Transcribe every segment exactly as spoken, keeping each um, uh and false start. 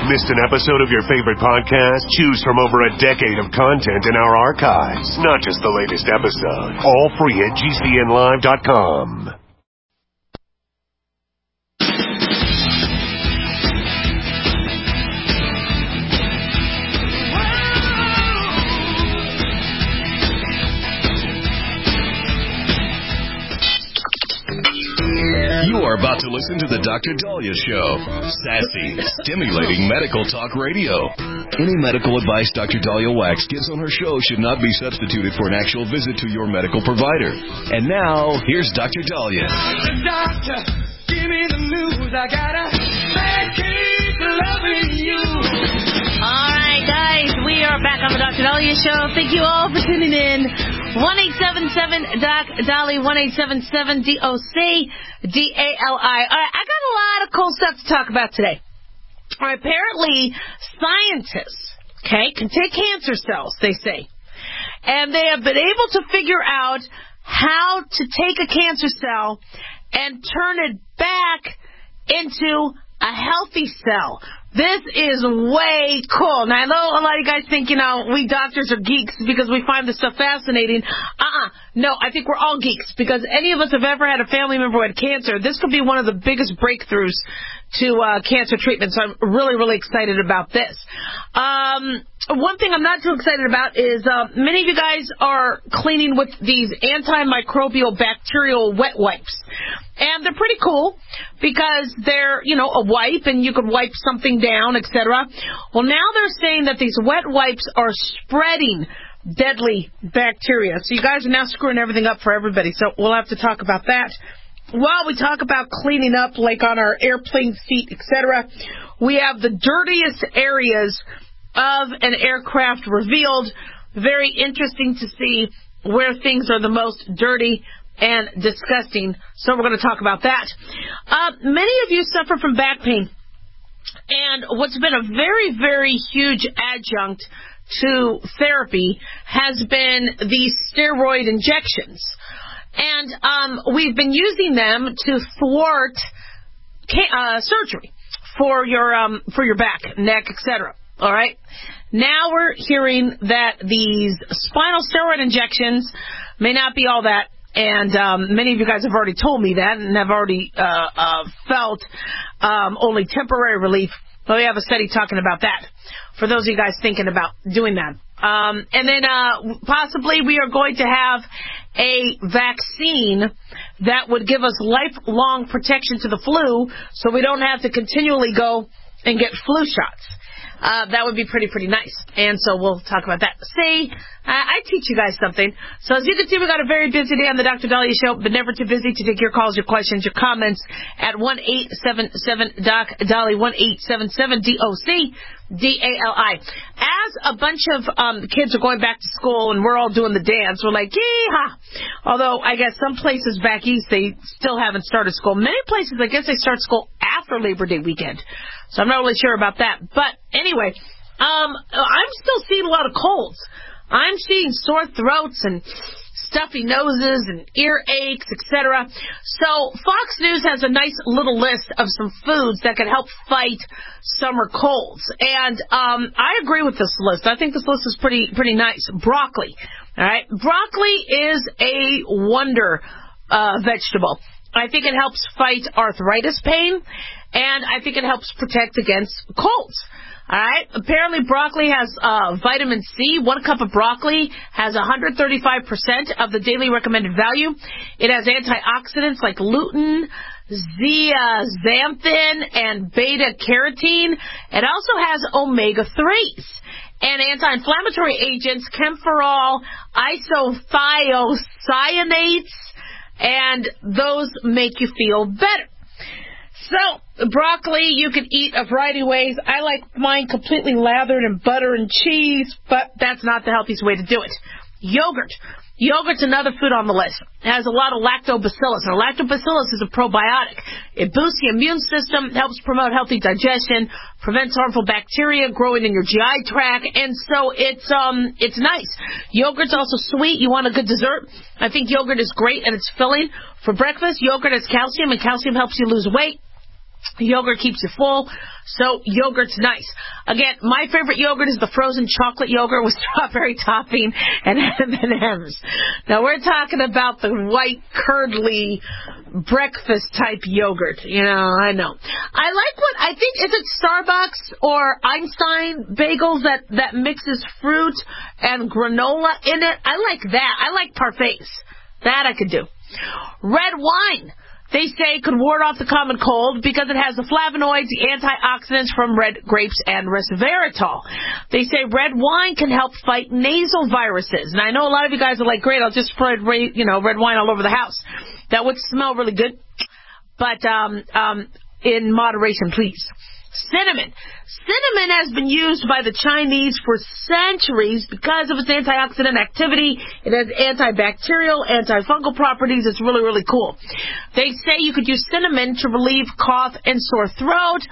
Missed an episode of your favorite podcast? Choose from over a decade of content in our archives, not just the latest episode. All free at G C N live dot com. You are about to listen to the Doctor Dahlia Show. Sassy, stimulating medical talk radio. Any medical advice Doctor Dahlia Wax gives on her show should not be substituted for an actual visit to your medical provider. And now, here's Doctor Dahlia. Doctor, doctor, give me the news. I gotta keep loving you. All right, guys, we are back on the Doctor Dahlia Show. Thank you all for tuning in. one eight seven seven D O C Dali, one eight seven seven D O C D A L I. All right, I got a lot of cool stuff to talk about today. All right, apparently, scientists, okay, can take cancer cells, they say, and they have been able to figure out how to take a cancer cell and turn it back into a healthy cell. This is way cool. Now, I know a lot of you guys think, you know, we doctors are geeks because we find this stuff fascinating. Uh-uh. No, I think we're all geeks because any of us have ever had a family member who had cancer. This could be one of the biggest breakthroughs to uh, cancer treatment, so I'm really, really excited about this. Um, one thing I'm not too excited about is uh, many of you guys are cleaning with these antimicrobial bacterial wet wipes. And they're pretty cool because they're, you know, a wipe and you could wipe something down, et cetera. Well, now they're saying that these wet wipes are spreading deadly bacteria. So you guys are now screwing everything up for everybody. So we'll have to talk about that. While we talk about cleaning up, like on our airplane seat, et cetera, we have the dirtiest areas of an aircraft revealed. Very interesting to see where things are the most dirty and disgusting. So we're going to talk about that. Uh, many of you suffer from back pain. And what's been a very, very huge adjunct to therapy has been these steroid injections. And um, we've been using them to thwart uh, surgery for your um, for your back, neck, et cetera. All right. Now we're hearing that these spinal steroid injections may not be all that. And um, many of you guys have already told me that and have already uh, uh, felt um, only temporary relief. But we have a study talking about that for those of you guys thinking about doing that. Um, and then uh, possibly we are going to have a vaccine that would give us lifelong protection to the flu so we don't have to continually go and get flu shots. Uh, that would be pretty, pretty nice. And so we'll talk about that. See, I, I teach you guys something. So as you can see, we got a very busy day on the Doctor Dahlia Show, but never too busy to take your calls, your questions, your comments at one eight seven seven D O C Dali, one eight seven seven D O C D A L I. As a bunch of um, kids are going back to school and we're all doing the dance, we're like, yee-haw. Although I guess some places back east, they still haven't started school. Many places, I guess they start school after Labor Day weekend. So I'm not really sure about that. But anyway, um, I'm still seeing a lot of colds. I'm seeing sore throats and stuffy noses and earaches, et cetera. So Fox News has a nice little list of some foods that can help fight summer colds. And um, I agree with this list. I think this list is pretty pretty nice. Broccoli. All right. Broccoli is a wonder uh, vegetable. I think it helps fight arthritis pain, and I think it helps protect against colds. All right. Apparently, broccoli has uh, vitamin C. One cup of broccoli has one hundred thirty-five percent of the daily recommended value. It has antioxidants like lutein, zeaxanthin, and beta-carotene. It also has omega threes and anti-inflammatory agents, camphorol, isothiocyanates, and those make you feel better. So, broccoli, you can eat a variety of ways. I like mine completely lathered in butter and cheese, but that's not the healthiest way to do it. Yogurt. Yogurt's another food on the list. It has a lot of lactobacillus. Now, lactobacillus is a probiotic. It boosts the immune system, helps promote healthy digestion, prevents harmful bacteria growing in your G I tract, and so it's um it's nice. Yogurt's also sweet. You want a good dessert? I think yogurt is great, and it's filling. For breakfast, yogurt has calcium, and calcium helps you lose weight. Yogurt keeps you full, so yogurt's nice. Again, my favorite yogurt is the frozen chocolate yogurt with strawberry topping and M and M's. Now, we're talking about the white, curdly, breakfast-type yogurt. You know, I know. I like what, I think, is it Starbucks or Einstein bagels that, that mixes fruit and granola in it? I like that. I like parfaits. That I could do. Red wine. They say could ward off the common cold because it has the flavonoids, the antioxidants from red grapes, and resveratrol. They say red wine can help fight nasal viruses. And I know a lot of you guys are like, great, I'll just spread, you know, red wine all over the house. That would smell really good, but um, um, in moderation, please. Cinnamon. Cinnamon has been used by the Chinese for centuries because of its antioxidant activity. It has antibacterial, antifungal properties. It's really, really cool. They say you could use cinnamon to relieve cough and sore throat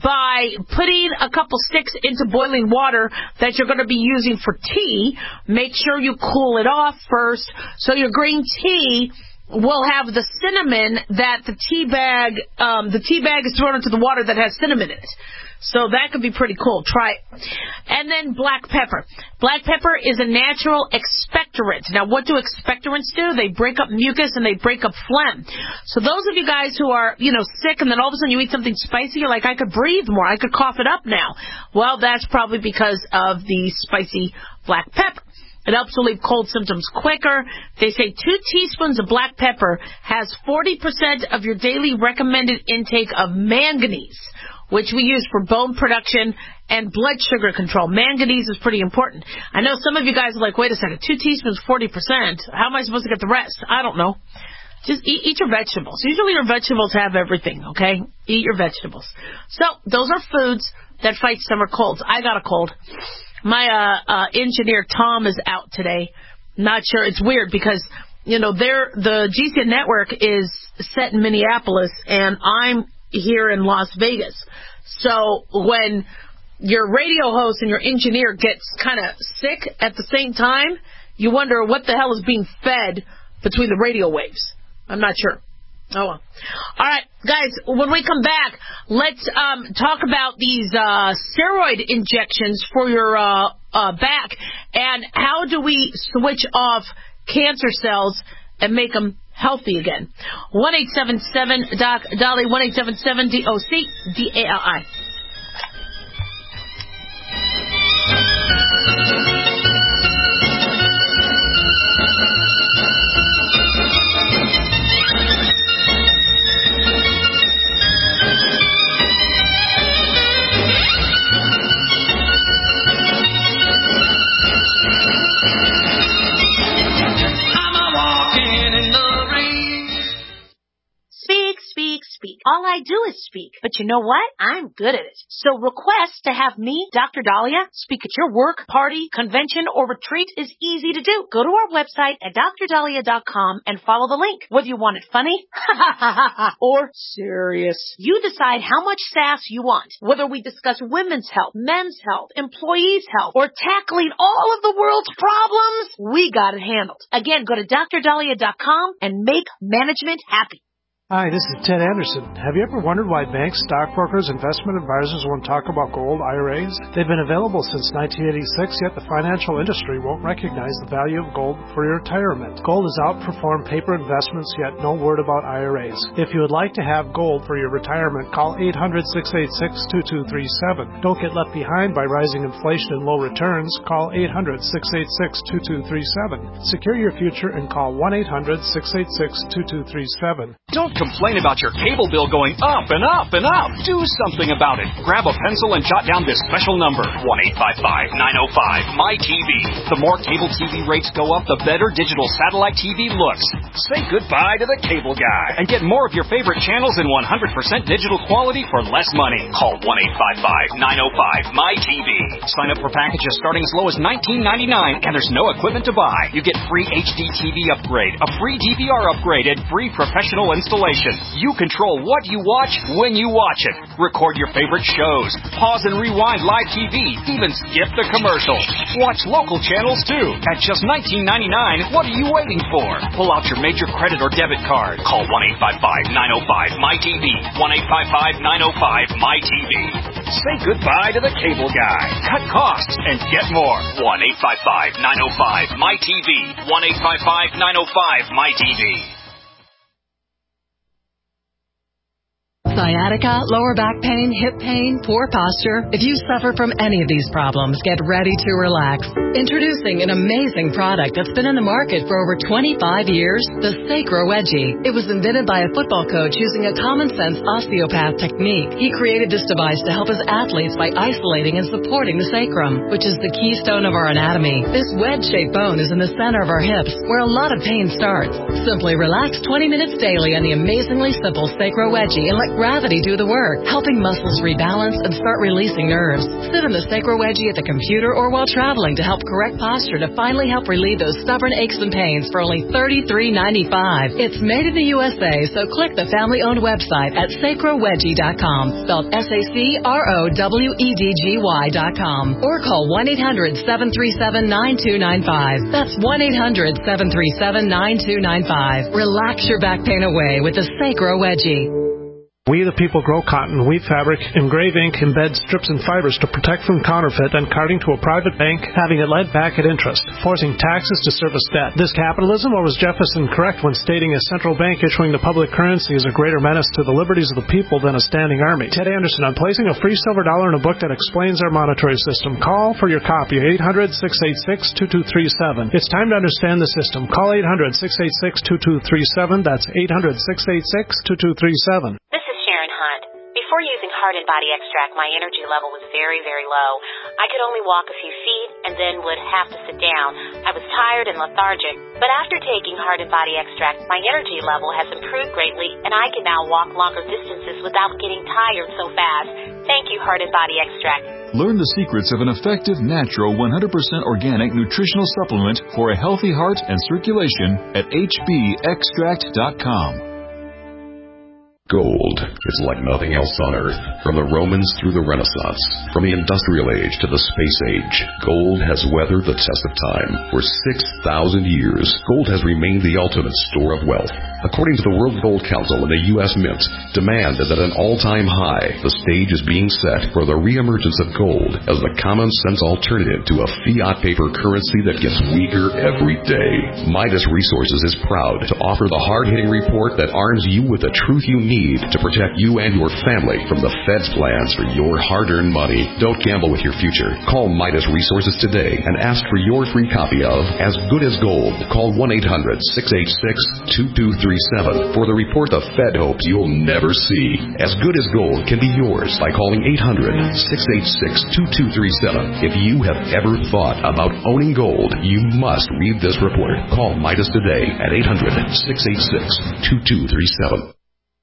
by putting a couple sticks into boiling water that you're going to be using for tea. Make sure you cool it off first so your green tea will have the cinnamon that the tea bag, um, the tea bag is thrown into the water that has cinnamon in it. So that could be pretty cool. Try it. And then black pepper. Black pepper is a natural expectorant. Now, what do expectorants do? They break up mucus and they break up phlegm. So those of you guys who are, you know, sick and then all of a sudden you eat something spicy, you're like, I could breathe more. I could cough it up now. Well, that's probably because of the spicy black pepper. It helps relieve cold symptoms quicker. They say two teaspoons of black pepper has forty percent of your daily recommended intake of manganese, which we use for bone production and blood sugar control. Manganese is pretty important. I know some of you guys are like, wait a second, two teaspoons, forty percent. How am I supposed to get the rest? I don't know. Just eat, eat your vegetables. Usually your vegetables have everything, okay? Eat your vegetables. So those are foods that fight summer colds. I got a cold. My uh, uh, engineer, Tom, is out today. Not sure. It's weird because, you know, they're, the G C N network is set in Minneapolis, and I'm here in Las Vegas. So when your radio host and your engineer gets kind of sick at the same time, you wonder what the hell is being fed between the radio waves. I'm not sure. Oh, well. All right, guys, when we come back, let's um, talk about these uh, steroid injections for your uh, uh, back, and how do we switch off cancer cells and make them healthy again. one eight seven seven Doc Dolly, one eight seven seven D O C D A L I. Speak. All I do is speak. But you know what? I'm good at it. So request to have me, Doctor Dahlia, speak at your work, party, convention, or retreat is easy to do. Go to our website at D R dahlia dot com and follow the link. Whether you want it funny or serious, you decide how much sass you want. Whether we discuss women's health, men's health, employees' health, or tackling all of the world's problems, we got it handled. Again, go to D R dahlia dot com and make management happy. Hi, this is Ted Anderson. Have you ever wondered why banks, stockbrokers, investment advisors won't talk about gold I R As? They've been available since nineteen eighty-six, yet the financial industry won't recognize the value of gold for your retirement. Gold has outperformed paper investments, yet no word about I R As. If you would like to have gold for your retirement, call eight hundred, six eight six, two two three seven. Don't get left behind by rising inflation and low returns. Call eight hundred, six eight six, two two three seven. Secure your future and call one eight hundred, six eight six, two two three seven. Don't complain about your cable bill going up and up and up. Do something about it. Grab a pencil and jot down this special number, one eight five five, nine oh five, M Y T V. The more cable T V rates go up, the better digital satellite T V looks. Say goodbye to the cable guy and get more of your favorite channels in one hundred percent digital quality for less money. Call one eight five five, nine oh five, M Y T V. Sign up for packages starting as low as nineteen ninety-nine, and there's no equipment to buy. You get free H D T V upgrade, a free D V R upgrade, and free professional installation. circulation. You control what you watch when you watch it. Record your favorite shows. Pause and rewind live T V. Even skip the commercials. Watch local channels, too. At just nineteen ninety-nine dollars, what are you waiting for? Pull out your major credit or debit card. Call one eight five five, nine oh five, M Y T V. one eight five five, nine oh five, M Y T V. Say goodbye to the cable guy. Cut costs and get more. one eight five five, nine oh five, M Y T V. one eight five five, nine oh five, M Y T V. Sciatica, lower back pain, hip pain, poor posture. If you suffer from any of these problems, get ready to relax. Introducing an amazing product that's been in the market for over twenty-five years, the Sacro Wedgie. It was invented by a football coach using a common-sense osteopath technique. He created this device to help his athletes by isolating and supporting the sacrum, which is the keystone of our anatomy. This wedge-shaped bone is in the center of our hips, where a lot of pain starts. Simply relax twenty minutes daily on the amazingly simple Sacro Wedgie and let gravity do the work, helping muscles rebalance and start releasing nerves. Sit in the Sacro Wedgie at the computer or while traveling to help correct posture to finally help relieve those stubborn aches and pains for only thirty-three ninety-five. It's made in the U S A, so click the family-owned website at sacro wedgie dot com, spelled S A C R O W E D G Y dot com, or call one eight hundred, seven three seven, nine two nine five. That's one eight hundred, seven three seven, nine two nine five. Relax your back pain away with the Sacro Wedgie. We the people grow cotton, weave fabric, engrave ink, embed strips and fibers to protect from counterfeit and carting to a private bank, having it lent back at interest, forcing taxes to service debt. This capitalism, or was Jefferson correct when stating a central bank issuing the public currency is a greater menace to the liberties of the people than a standing army? Ted Anderson, I'm placing a free silver dollar in a book that explains our monetary system. Call for your copy, eight hundred, six eight six, two two three seven. It's time to understand the system. Call eight hundred, six eight six, two two three seven. That's eight hundred, six eight six, two two three seven. Before using Heart and Body Extract, my energy level was very, very low. I could only walk a few feet and then would have to sit down. I was tired and lethargic. But after taking Heart and Body Extract, my energy level has improved greatly, and I can now walk longer distances without getting tired so fast. Thank you, Heart and Body Extract. Learn the secrets of an effective, natural, one hundred percent organic nutritional supplement for a healthy heart and circulation at H B extract dot com. Gold is like nothing else on Earth. From the Romans through the Renaissance, from the Industrial Age to the Space Age, gold has weathered the test of time. For six thousand years, gold has remained the ultimate store of wealth. According to the World Gold Council and the U S Mint, demand is at an all-time high. The stage is being set for the reemergence of gold as the common-sense alternative to a fiat paper currency that gets weaker every day. Midas Resources is proud to offer the hard-hitting report that arms you with the truth you need to protect you and your family from the Fed's plans for your hard-earned money. Don't gamble with your future. Call Midas Resources today and ask for your free copy of As Good as Gold. Call one eight hundred, six eight six, two two three seven for the report the Fed hopes you'll never see. As Good as Gold can be yours by calling eight hundred, six eight six, two two three seven. If you have ever thought about owning gold, you must read this report. Call Midas today at eight hundred, six eight six, two two three seven.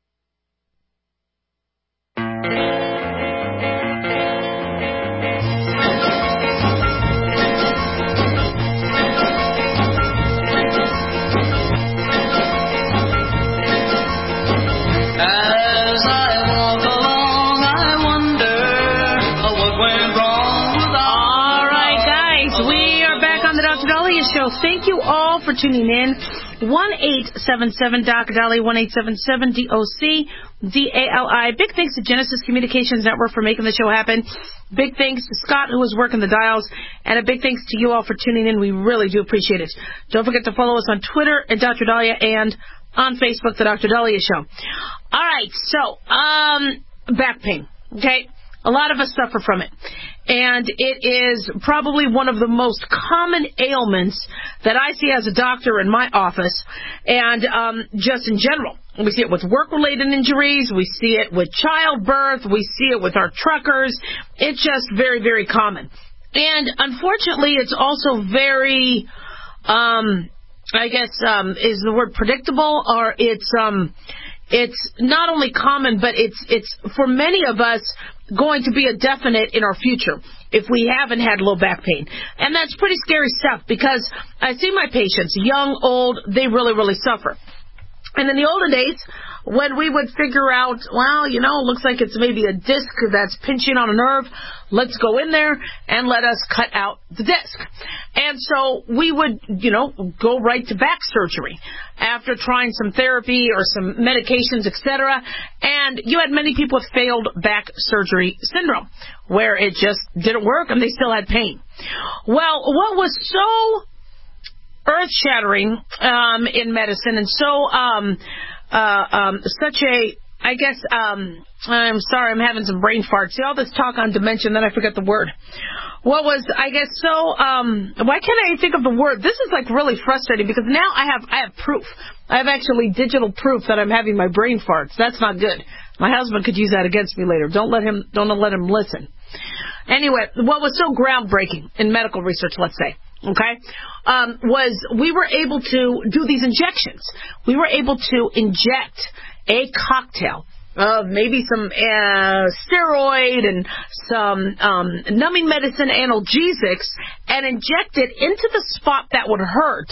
Thank you all for tuning in. one eight seven seven D O C Dolly, one eight seven seven D O C D A L I. Big thanks to Genesis Communications Network for making the show happen. Big thanks to Scott, who was working the dials. And a big thanks to you all for tuning in. We really do appreciate it. Don't forget to follow us on Twitter at Doctor Dahlia and on Facebook, The Doctor Dahlia Show. All right, so, um, back pain, okay? A lot of us suffer from it. And it is probably one of the most common ailments that I see as a doctor in my office and um, just in general. We see it with work-related injuries. We see it with childbirth. We see it with our truckers. It's just very, very common. And unfortunately, it's also very, um, I guess, um, is the word predictable, or it's um, it's not only common, but it's it's for many of us going to be a definite in our future if we haven't had low back pain. And that's pretty scary stuff because I see my patients, young, old, they really, really suffer. And in the olden days, when we would figure out, well, you know, it looks like it's maybe a disc that's pinching on a nerve. Let's go in there and let us cut out the disc. And so we would, you know, go right to back surgery after trying some therapy or some medications, et cetera. And you had many people with failed back surgery syndrome where it just didn't work and they still had pain. Well, what was so earth-shattering um, in medicine and so um, uh, um, such a, I guess, um, I'm sorry, I'm having some brain farts. See, all this talk on dementia, and then I forget the word. What was, I guess, so, um, why can't I think of the word? This is, like, really frustrating because now I have I have proof. I have actually digital proof that I'm having my brain farts. That's not good. My husband could use that against me later. Don't let him, don't let him listen. Anyway, what was so groundbreaking in medical research, let's say, okay, um, was we were able to do these injections. We were able to inject a cocktail of maybe some uh, steroid and some um, numbing medicine, analgesics, and inject it into the spot that would hurt.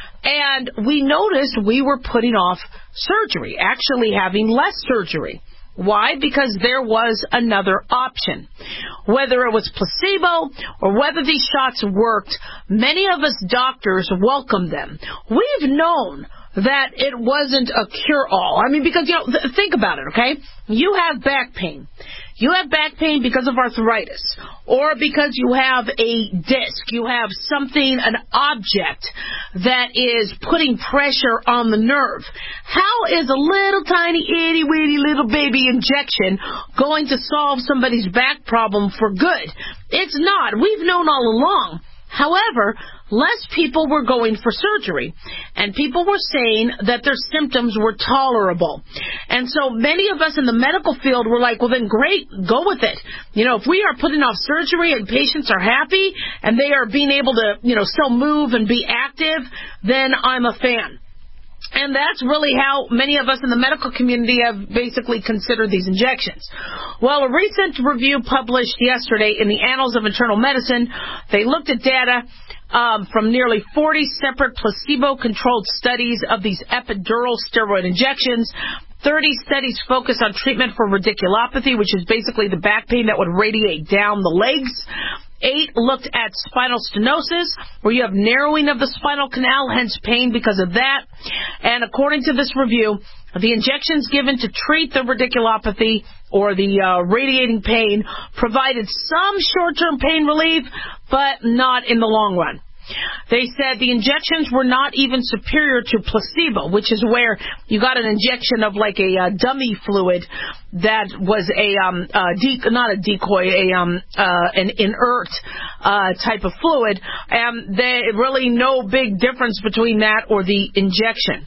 And we noticed we were putting off surgery, actually having less surgery. Why? Because there was another option. Whether it was placebo or whether these shots worked, many of us doctors welcomed them. We've known that it wasn't a cure-all. I mean, because, you know, th- think about it, okay? You have back pain. You have back pain because of arthritis or because you have a disc. You have something, an object that is putting pressure on the nerve. How is a little tiny itty-bitty little baby injection going to solve somebody's back problem for good? It's not. We've known all along. However, less people were going for surgery, and people were saying that their symptoms were tolerable. And so many of us in the medical field were like, well, then great, go with it. You know, if we are putting off surgery and patients are happy and they are being able to, you know, still move and be active, then I'm a fan. And that's really how many of us in the medical community have basically considered these injections. Well, a recent review published yesterday in the Annals of Internal Medicine, they looked at data um, from nearly forty separate placebo-controlled studies of these epidural steroid injections. thirty studies focused on treatment for radiculopathy, which is basically the back pain that would radiate down the legs. Eight looked at spinal stenosis, where you have narrowing of the spinal canal, hence pain because of that. And according to this review, the injections given to treat the radiculopathy or the uh, radiating pain provided some short-term pain relief, but not in the long run. They said the injections were not even superior to placebo, which is where you got an injection of like a uh, dummy fluid that was a um uh, de- not a decoy, a um uh an inert uh type of fluid, and there really no big difference between that or the injection.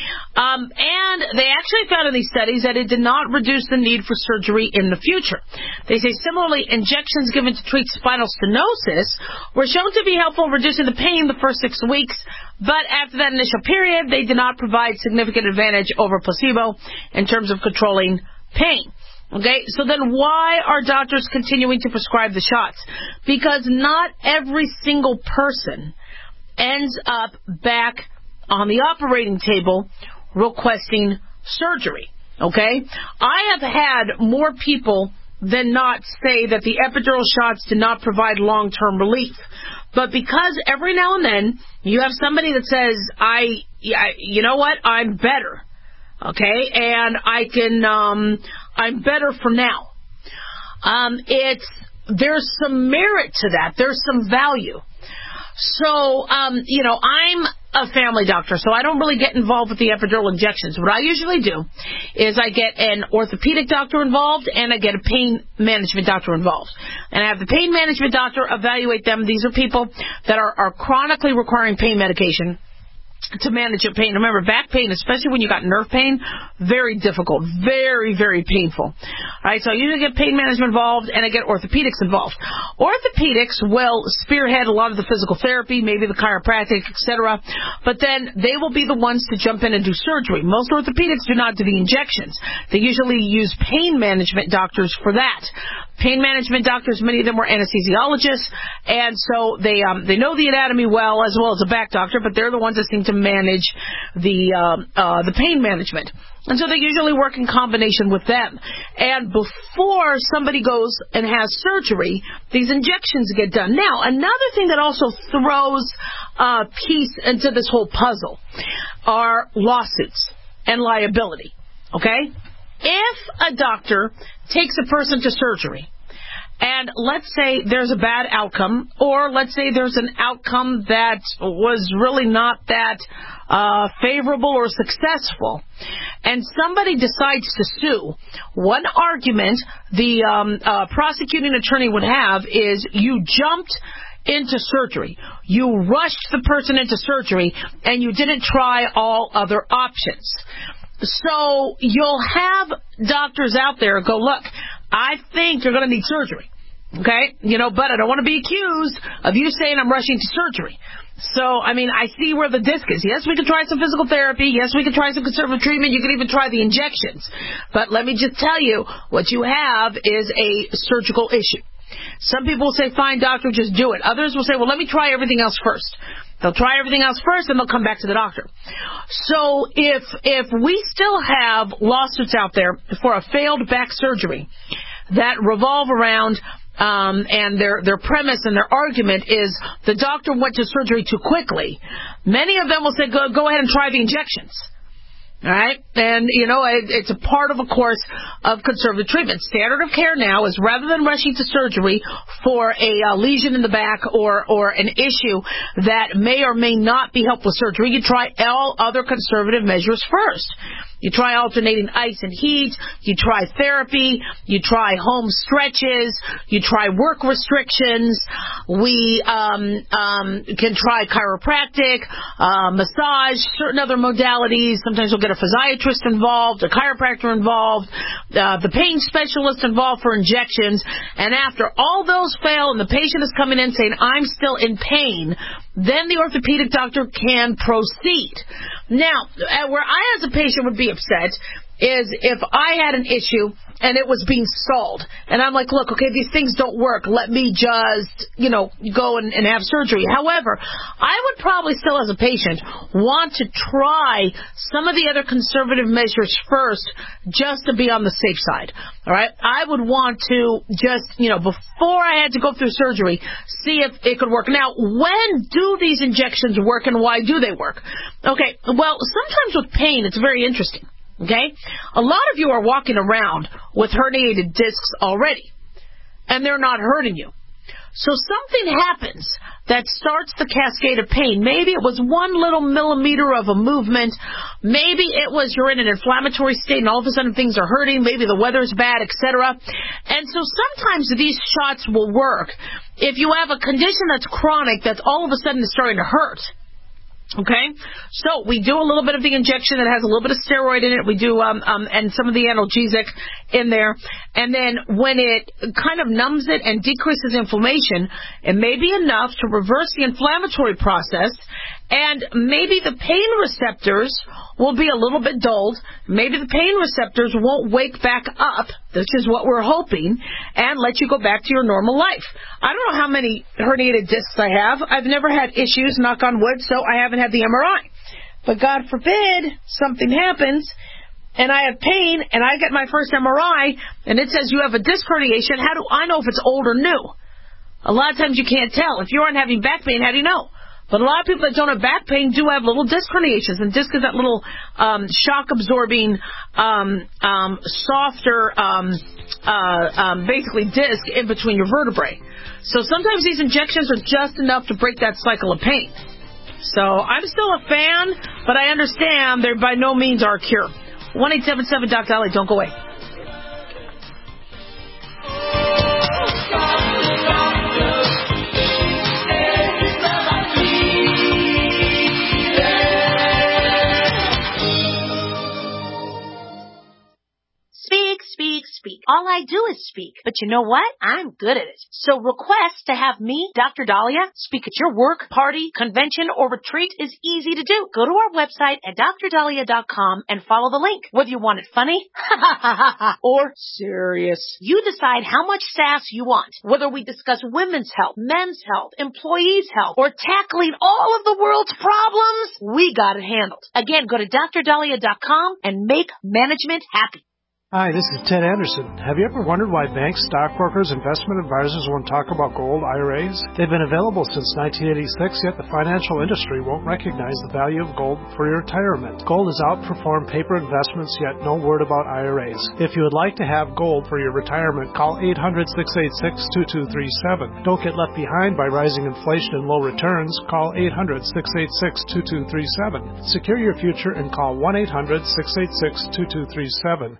Um, and they actually found in these studies that it did not reduce the need for surgery in the future. They say similarly, injections given to treat spinal stenosis were shown to be helpful in reducing the pain the first six weeks, but after that initial period, they did not provide significant advantage over placebo in terms of controlling pain. Okay, so then why are doctors continuing to prescribe the shots? Because not every single person ends up back on the operating table requesting surgery, okay? I have had more people than not say that the epidural shots did not provide long-term relief. But because every now and then you have somebody that says, I, I you know what, I'm better, okay, and I can, um, I'm better for now. Um, it's, there's some merit to that. There's some value. So, um, you know, I'm a family doctor, so I don't really get involved with the epidural injections. What I usually do is I get an orthopedic doctor involved and I get a pain management doctor involved. And I have the pain management doctor evaluate them. These are people that are, are chronically requiring pain medication to manage your pain. Remember, back pain, especially when you got nerve pain, very difficult, very, very painful. All right, so I usually get pain management involved, and I get orthopedics involved. Orthopedics will spearhead a lot of the physical therapy, maybe the chiropractic, et cetera, but then they will be the ones to jump in and do surgery. Most orthopedics do not do the injections. They usually use pain management doctors for that. pain management doctors. Many of them were anesthesiologists, and so they um, they know the anatomy well, as well as a back doctor, but they're the ones that seem to manage the um, uh, the pain management. And so they usually work in combination with them. And before somebody goes and has surgery, these injections get done. Now, another thing that also throws a piece into this whole puzzle are lawsuits and liability. Okay? If a doctor takes a person to surgery, and let's say there's a bad outcome, or let's say there's an outcome that was really not that uh, favorable or successful, and somebody decides to sue, one argument the um, uh, prosecuting attorney would have is you jumped into surgery. You rushed the person into surgery, and you didn't try all other options. So you'll have doctors out there go, look, I think you're going to need surgery. Okay? You know, but I don't want to be accused of you saying I'm rushing to surgery. So, I mean, I see where the disc is. Yes, we could try some physical therapy. Yes, we could try some conservative treatment. You could even try the injections. But let me just tell you, what you have is a surgical issue. Some people will say, fine, doctor, just do it. Others will say, well, let me try everything else first. They'll try everything else first, and they'll come back to the doctor. So if if we still have lawsuits out there for a failed back surgery that revolve around Um, and their, their premise and their argument is the doctor went to surgery too quickly, many of them will say, go, go ahead and try the injections. All right? And, you know, it, it's a part of a course of conservative treatment. Standard of care now is rather than rushing to surgery for a uh, lesion in the back or, or an issue that may or may not be helped with surgery, you try all other conservative measures first. You try alternating ice and heat. You try therapy. You try home stretches. You try work restrictions. We um, um, can try chiropractic, uh, massage, certain other modalities. Sometimes we'll get a physiatrist involved, a chiropractor involved, uh, the pain specialist involved for injections. And after all those fail and the patient is coming in saying, I'm still in pain, then the orthopedic doctor can proceed. Now, where I as a patient would be upset is if I had an issue and it was being stalled. And I'm like, look, okay, these things don't work. Let me just, you know, go and, and have surgery. However, I would probably still as a patient want to try some of the other conservative measures first just to be on the safe side. All right? I would want to just, you know, before I had to go through surgery, see if it could work. Now, when do these injections work and why do they work? Okay, well, sometimes with pain, it's very interesting. Okay? A lot of you are walking around with herniated discs already, and they're not hurting you. So something happens that starts the cascade of pain. Maybe it was one little millimeter of a movement. Maybe it was you're in an inflammatory state and all of a sudden things are hurting. Maybe the weather's bad, et cetera. And so sometimes these shots will work if you have a condition that's chronic that all of a sudden is starting to hurt. Okay, so we do a little bit of the injection that has a little bit of steroid in it. We do, um, um, and some of the analgesic in there. And then when it kind of numbs it and decreases inflammation, it may be enough to reverse the inflammatory process. And maybe the pain receptors will be a little bit dulled. Maybe the pain receptors won't wake back up, which is what we're hoping, and let you go back to your normal life. I don't know how many herniated discs I have. I've never had issues, knock on wood, so I haven't had the M R I. But God forbid something happens, and I have pain, and I get my first M R I, and it says you have a disc herniation. How do I know if it's old or new? A lot of times you can't tell. If you aren't having back pain, how do you know? But a lot of people that don't have back pain do have little disc herniations, and disc is that little um, shock-absorbing, um, um, softer, um, uh, um, basically disc in between your vertebrae. So sometimes these injections are just enough to break that cycle of pain. So I'm still a fan, but I understand they by no means are a cure. one eight seven seven Doc Dolly, don't go away. Speak, speak, speak. All all I do is speak. But you know what? I'm good at it. So request to have me, Doctor Dahlia, speak at your work, party, convention, or retreat is easy to do. Go to our website at dr dahlia dot com and follow the link. Whether you want it funny or serious, you decide how much sass you want. Whether we discuss women's health, men's health, employees' health, or tackling all of the world's problems, we got it handled. Again, go to dr dahlia dot com and make management happy. Hi, this is Ted Anderson. Have you ever wondered why banks, stockbrokers, investment advisors won't talk about gold I R As? They've been available since nineteen eighty-six, yet the financial industry won't recognize the value of gold for your retirement. Gold has outperformed paper investments, yet no word about I R As. If you would like to have gold for your retirement, call eight hundred, six eight six, two two three seven. Don't get left behind by rising inflation and low returns. Call eight hundred, six eight six, two two three seven. Secure your future and call one eight hundred, six eight six, two two three seven.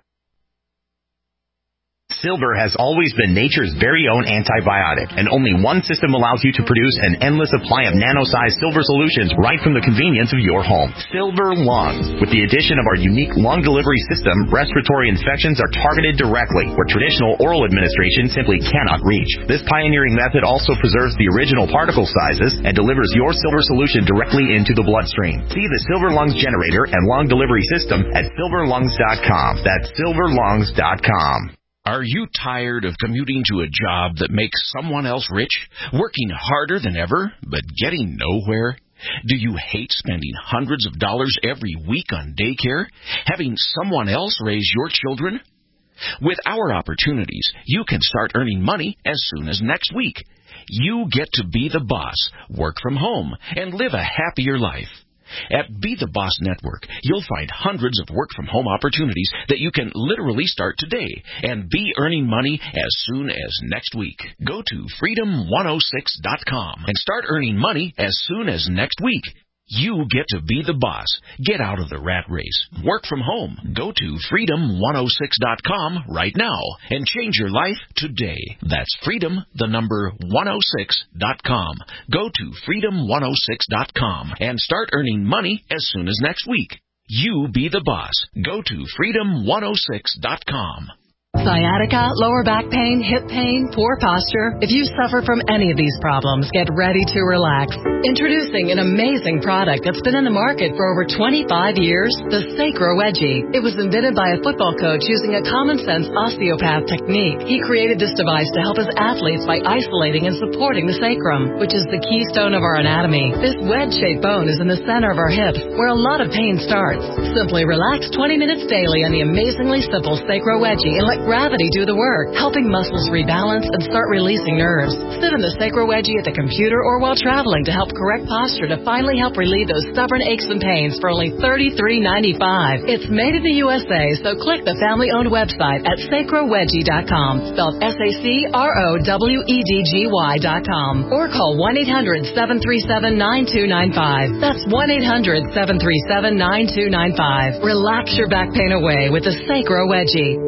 Silver has always been nature's very own antibiotic, and only one system allows you to produce an endless supply of nano-sized silver solutions right from the convenience of your home. Silver Lungs. With the addition of our unique lung delivery system, respiratory infections are targeted directly, where traditional oral administration simply cannot reach. This pioneering method also preserves the original particle sizes and delivers your silver solution directly into the bloodstream. See the Silver Lungs generator and lung delivery system at silver lungs dot com. That's silver lungs dot com. Are you tired of commuting to a job that makes someone else rich, working harder than ever, but getting nowhere? Do you hate spending hundreds of dollars every week on daycare, having someone else raise your children? With our opportunities, you can start earning money as soon as next week. You get to be the boss, work from home, and live a happier life. At Be the Boss Network, you'll find hundreds of work-from-home opportunities that you can literally start today and be earning money as soon as next week. Go to freedom one oh six dot com and start earning money as soon as next week. You get to be the boss. Get out of the rat race. Work from home. Go to freedom one oh six dot com right now and change your life today. That's freedom, the number one oh six dot com. Go to freedom one oh six dot com and start earning money as soon as next week. You be the boss. Go to freedom one oh six dot com. Sciatica, lower back pain, hip pain, poor posture. If you suffer from any of these problems, get ready to relax. Introducing an amazing product that's been in the market for over twenty-five years, the Sacro Wedgie. It was invented by a football coach using a common-sense osteopath technique. He created this device to help his athletes by isolating and supporting the sacrum, which is the keystone of our anatomy. This wedge-shaped bone is in the center of our hips, where a lot of pain starts. Simply relax twenty minutes daily on the amazingly simple Sacro Wedgie and let gravity do the work, helping muscles rebalance and start releasing nerves. Sit in the Sacro Wedgie at the computer or while traveling to help correct posture to finally help relieve those stubborn aches and pains for only thirty-three ninety-five. It's made in the U S A, so click the family-owned website at sacro wedgie dot com, spelled S A C R O W E D G Y dot com, or call one eight hundred, seven three seven, nine two nine five. That's one eight hundred, seven three seven, nine two nine five. Relax your back pain away with the Sacro Wedgie.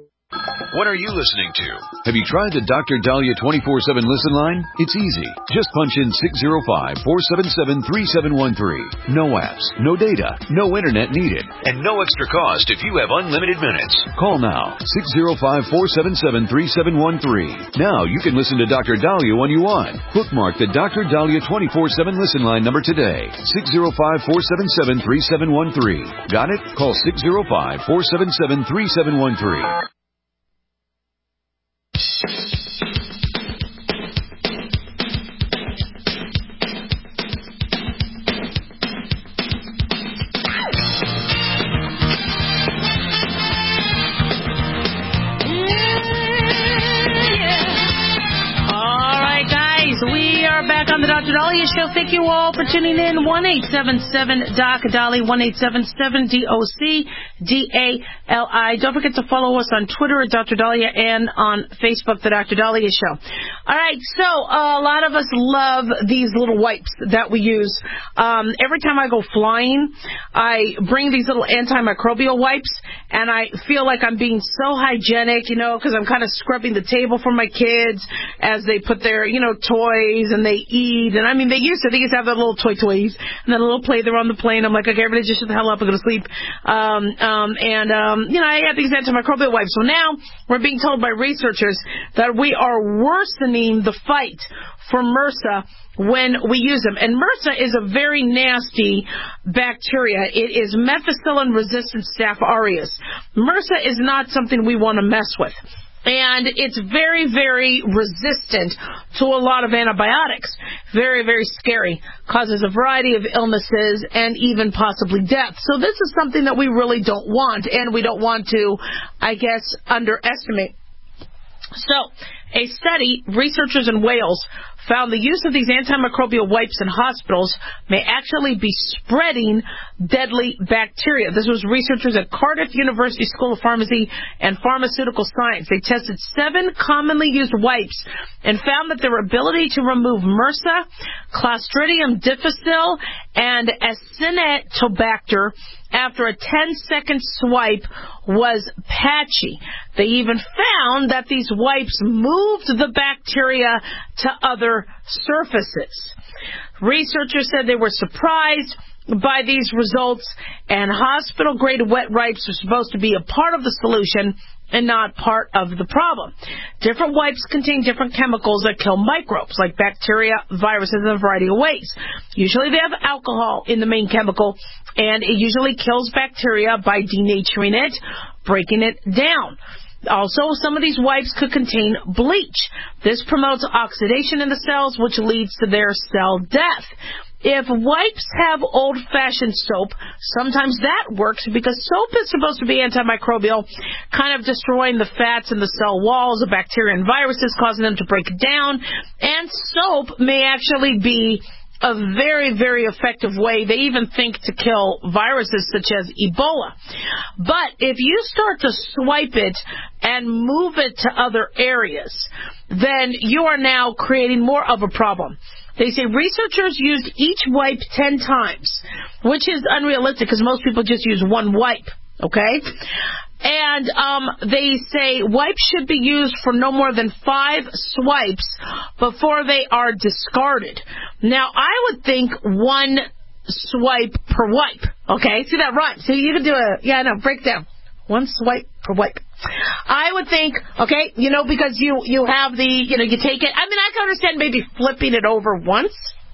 What are you listening to? Have you tried the Doctor Dahlia twenty-four seven listen line? It's easy. Just punch in six oh five, four seven seven, three seven one three. No apps, no data, no internet needed. And no extra cost if you have unlimited minutes. Call now, six oh five, four seven seven, three seven one three. Now you can listen to Doctor Dahlia when you want. Bookmark the Doctor Dahlia twenty-four seven listen line number today. six oh five, four seven seven, three seven one three. Got it? Call six oh five, four seven seven, three seven one three. Back on the Doctor Dahlia Show. Thank you all for tuning in. one eight seven seven, D O C, Dali, one eight seven seven, D O C, D A L I. Don't forget to follow us on Twitter at Doctor Dahlia and on Facebook, the Doctor Dahlia Show. All right, so uh, a lot of us love these little wipes that we use. Um, every time I go flying, I bring these little antimicrobial wipes, and I feel like I'm being so hygienic, you know, because I'm kind of scrubbing the table for my kids as they put their, you know, toys and they eat. And I mean, they used to, they used to have their little toy toys and then a little play there on the plane. I'm like, okay, everybody just shut the hell up and go to sleep. Um, Um, and, um, you know, I had these antimicrobial wipes. So now we're being told by researchers that we are worsening the fight for MRSA when we use them. And MRSA is a very nasty bacteria. It is methicillin-resistant Staph aureus. MRSA is not something we want to mess with. And it's very, very resistant to a lot of antibiotics. Very, very scary. Causes a variety of illnesses and even possibly death. So this is something that we really don't want, and we don't want to, I guess, underestimate. So, a study, researchers in Wales found the use of these antimicrobial wipes in hospitals may actually be spreading deadly bacteria. This was researchers at Cardiff University School of Pharmacy and Pharmaceutical Science. They tested seven commonly used wipes and found that their ability to remove MRSA, Clostridium difficile, and Acinetobacter after a ten-second swipe was patchy. They even found that these wipes moved the bacteria to other surfaces. Researchers said they were surprised by these results, and hospital-grade wet wipes are supposed to be a part of the solution and not part of the problem. Different wipes contain different chemicals that kill microbes, like bacteria, viruses, in a variety of ways. Usually they have alcohol in the main chemical, and it usually kills bacteria by denaturing it, breaking it down. Also, some of these wipes could contain bleach. This promotes oxidation in the cells, which leads to their cell death. If wipes have old-fashioned soap, sometimes that works because soap is supposed to be antimicrobial, kind of destroying the fats in the cell walls of bacteria and viruses, causing them to break down. And soap may actually be a very, very effective way. They even think to kill viruses such as Ebola. But if you start to swipe it and move it to other areas, then you are now creating more of a problem. They say researchers used each wipe ten times, which is unrealistic because most people just use one wipe, okay? And um, they say wipes should be used for no more than five swipes before they are discarded. Now, I would think one swipe per wipe, okay? See, that rhymes. So you can do a, yeah, no, breakdown. One swipe per wipe. I would think, okay, you know, because you, you have the, you know, you take it. I mean, I can understand maybe flipping it over once,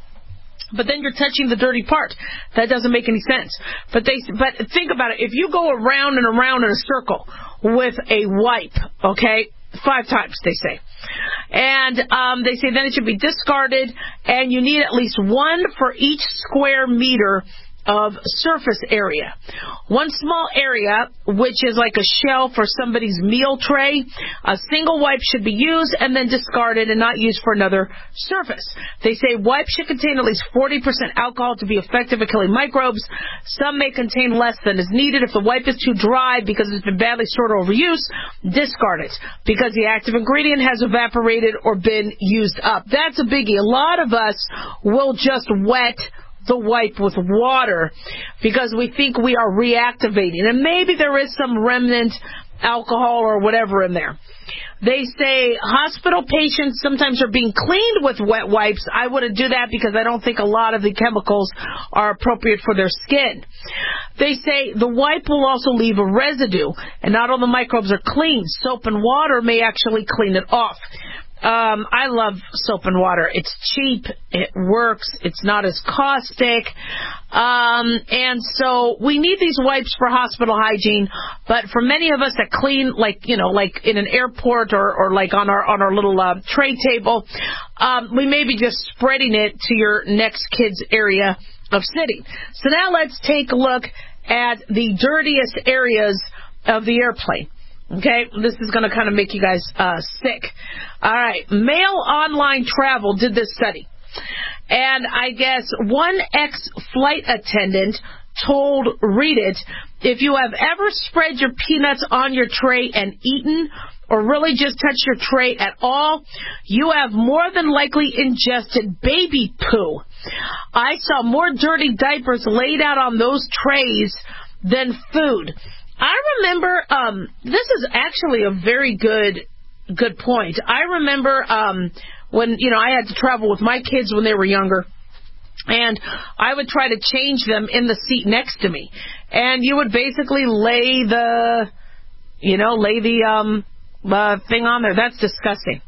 but then you're touching the dirty part. That doesn't make any sense. But they, but think about it. If you go around and around in a circle with a wipe, okay, five times, they say. And um, they say then it should be discarded, and you need at least one for each square meter of surface area. One small area, which is like a shelf for somebody's meal tray, a single wipe should be used and then discarded and not used for another surface. They say wipes should contain at least forty percent alcohol to be effective at killing microbes. Some may contain less than is needed. If the wipe is too dry because it's been badly stored or overused, discard it because the active ingredient has evaporated or been used up. That's a biggie. A lot of us will just wet the wipe with water because we think we are reactivating. And maybe there is some remnant alcohol or whatever in there. They say hospital patients sometimes are being cleaned with wet wipes. I wouldn't do that because I don't think a lot of the chemicals are appropriate for their skin. They say the wipe will also leave a residue, and not all the microbes are clean. Soap and water may actually clean it off. Um, I love soap and water. It's cheap. It works. It's not as caustic. Um, and so we need these wipes for hospital hygiene. But for many of us that clean, like, you know, like in an airport or, or like on our, on our little uh, tray table, um, we may be just spreading it to your next kid's area of sitting. So now let's take a look at the dirtiest areas of the airplane. Okay, this is going to kind of make you guys uh, sick. All right, Mail Online Travel did this study. And I guess one ex-flight attendant told Read It, if you have ever spread your peanuts on your tray and eaten, or really just touched your tray at all, you have more than likely ingested baby poo. I saw more dirty diapers laid out on those trays than food. I remember, um, this is actually a very good, good point. I remember, um, when, you know, I had to travel with my kids when they were younger. And I would try to change them in the seat next to me. And you would basically lay the, you know, lay the um, uh, thing on there. That's disgusting.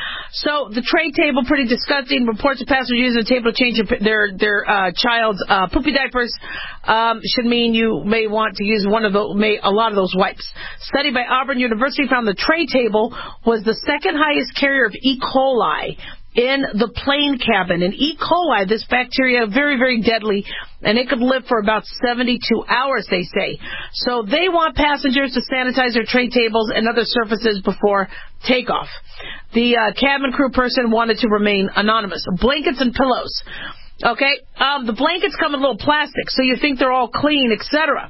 So the tray table, pretty disgusting. Reports of passengers using the table to change their their uh, child's uh, poopy diapers um, should mean you may want to use one of the may, a lot of those wipes. Study by Auburn University found the tray table was the second highest carrier of E. coli in the plane cabin. And E. coli, this bacteria, very, very deadly, and it could live for about seventy-two hours, they say. So they want passengers to sanitize their tray tables and other surfaces before takeoff. The uh, cabin crew person wanted to remain anonymous. Blankets and pillows. Okay, um, the blankets come in little plastic, so you think they're all clean, et cetera.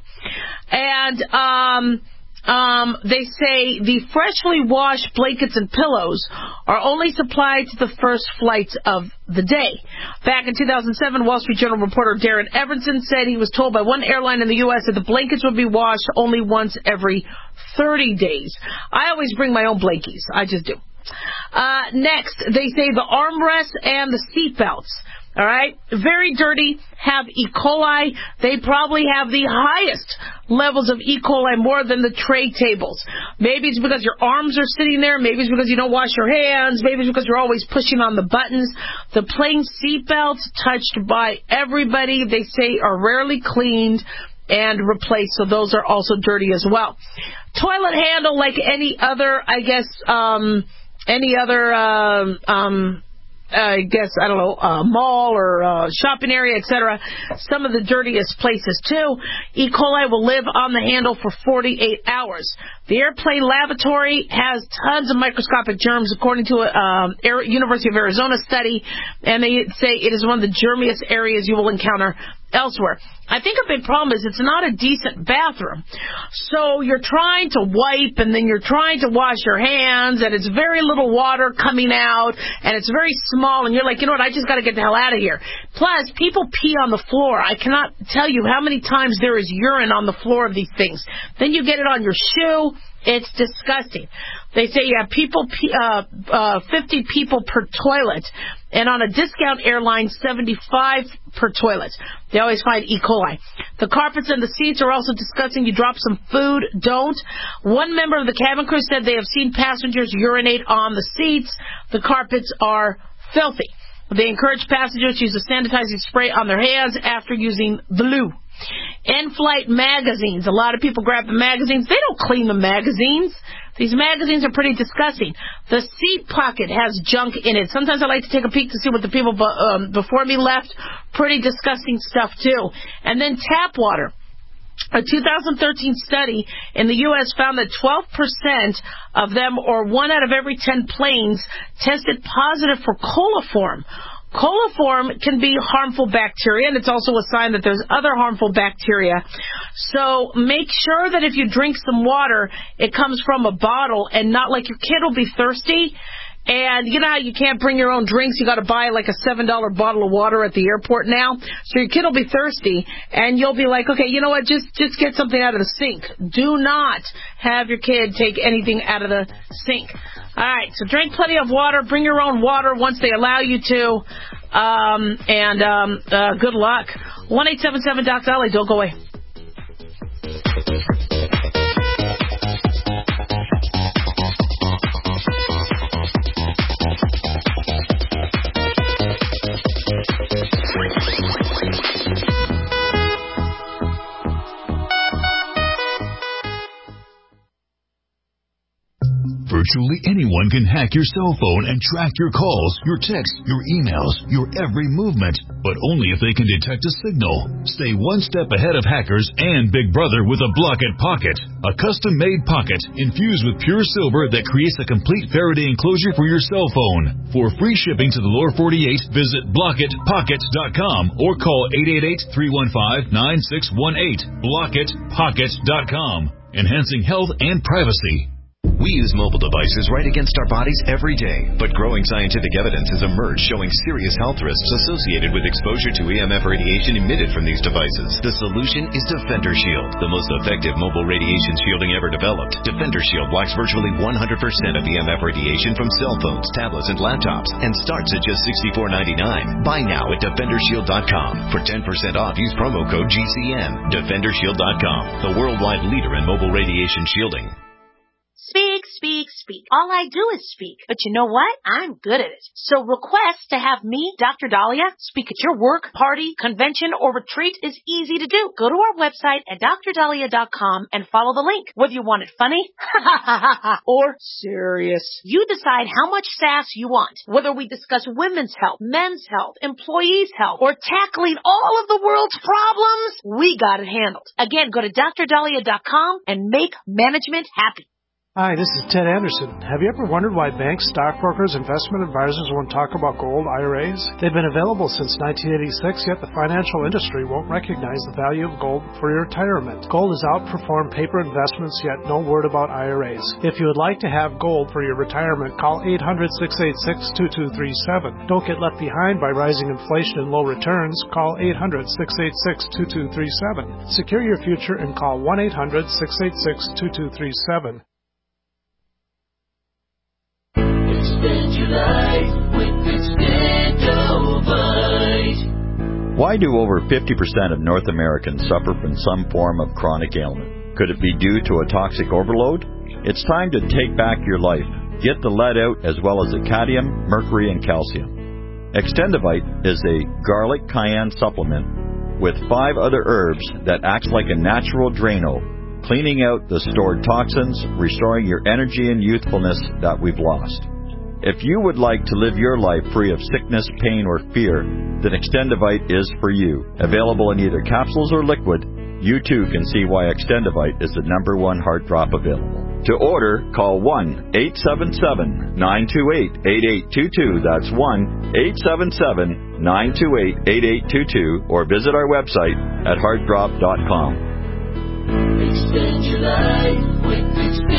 And um, um, they say the freshly washed blankets and pillows are only supplied to the first flights of the day. Back in two thousand seven, Wall Street Journal reporter Darren Everson said he was told by one airline in the U S that the blankets would be washed only once every thirty days. I always bring my own blankies. I just do. Uh, next, they say the armrests and the seat belts. All right, very dirty, have E. coli. They probably have the highest levels of E. coli, more than the tray tables. Maybe it's because your arms are sitting there. Maybe it's because you don't wash your hands. Maybe it's because you're always pushing on the buttons. The plain seat belts, touched by everybody, they say are rarely cleaned and replaced, so those are also dirty as well. Toilet handle, like any other, I guess, um, any other, um, um, I guess, I don't know, uh, mall or uh, shopping area, et cetera. Some of the dirtiest places, too. E. coli will live on the handle for forty-eight hours. The airplane lavatory has tons of microscopic germs, according to a um, Air, University of Arizona study, and they say it is one of the germiest areas you will encounter elsewhere. I think a big problem is it's not a decent bathroom. So you're trying to wipe, and then you're trying to wash your hands, and it's very little water coming out, and it's very small, and you're like, you know what, I just got to get the hell out of here. Plus, people pee on the floor. I cannot tell you how many times there is urine on the floor of these things. Then you get it on your shoe. It's disgusting. They say you have people, uh, uh, fifty people per toilet, and on a discount airline, seventy-five per toilet. They always find E. coli. The carpets and the seats are also disgusting. You drop some food, don't. One member of the cabin crew said they have seen passengers urinate on the seats. The carpets are filthy. They encourage passengers to use a sanitizing spray on their hands after using the loo. In-flight magazines. A lot of people grab the magazines. They don't clean the magazines. These magazines are pretty disgusting. The seat pocket has junk in it. Sometimes I like to take a peek to see what the people um, before me left. Pretty disgusting stuff, too. And then tap water. A two thousand thirteen study in the U S found that twelve percent of them, or one out of every ten planes, tested positive for coliform. Coliform can be harmful bacteria, and it's also a sign that there's other harmful bacteria. So make sure that if you drink some water, it comes from a bottle and not like your kid will be thirsty. And you know how you can't bring your own drinks? You got to buy like a seven dollar bottle of water at the airport now. So your kid will be thirsty, and you'll be like, okay, you know what? Just just get something out of the sink. Do not have your kid take anything out of the sink. All right, so drink plenty of water. Bring your own water once they allow you to. Um, and um, uh, good luck. one eight seven seven Doc Dolly. Don't go away. Virtually anyone can hack your cell phone and track your calls, your texts, your emails, your every movement, but only if they can detect a signal. Stay one step ahead of hackers and Big Brother with a Block-It Pocket, a custom-made pocket infused with pure silver that creates a complete Faraday enclosure for your cell phone. For free shipping to the lower forty-eight, visit block it pocket dot com or call eight eight eight, three one five, nine six one eight. block it pocket dot com, enhancing health and privacy. We use mobile devices right against our bodies every day, but growing scientific evidence has emerged showing serious health risks associated with exposure to E M F radiation emitted from these devices. The solution is Defender Shield, the most effective mobile radiation shielding ever developed. Defender Shield blocks virtually one hundred percent of E M F radiation from cell phones, tablets, and laptops, and starts at just sixty-four ninety-nine. Buy now at defender shield dot com. For ten percent off, use promo code G C N. defender shield dot com, the worldwide leader in mobile radiation shielding. Speak, speak, speak. All I do is speak. But you know what? I'm good at it. So request to have me, Doctor Dahlia, speak at your work, party, convention, or retreat is easy to do. Go to our website at dr dahlia dot com and follow the link. Whether you want it funny or serious, you decide how much sass you want. Whether we discuss women's health, men's health, employees' health, or tackling all of the world's problems, we got it handled. Again, go to dr dahlia dot com and make management happy. Hi, this is Ted Anderson. Have you ever wondered why banks, stockbrokers, investment advisors won't talk about gold I R As? They've been available since nineteen eighty-six, yet the financial industry won't recognize the value of gold for your retirement. Gold has outperformed paper investments, yet no word about I R As. If you would like to have gold for your retirement, call eight hundred, six eight six, two two three seven. Don't get left behind by rising inflation and low returns. Call eight hundred, six eight six, two two three seven. Secure your future and call one eight hundred, six eight six, two two three seven. Extend your life with Extendovite. Why do over fifty percent of North Americans suffer from some form of chronic ailment? Could it be due to a toxic overload? It's time to take back your life. Get the lead out as well as the cadmium, mercury, and calcium. Extendovite is a garlic cayenne supplement with five other herbs that acts like a natural Drano, cleaning out the stored toxins, restoring your energy and youthfulness that we've lost. If you would like to live your life free of sickness, pain, or fear, then Extendovite is for you. Available in either capsules or liquid, you too can see why Extendovite is the number one heart drop available. To order, call one eight seven seven, nine two eight, eight eight two two. That's one eight seven seven, nine two eight, eight eight two two, or visit our website at heart drop dot com. Extend your life with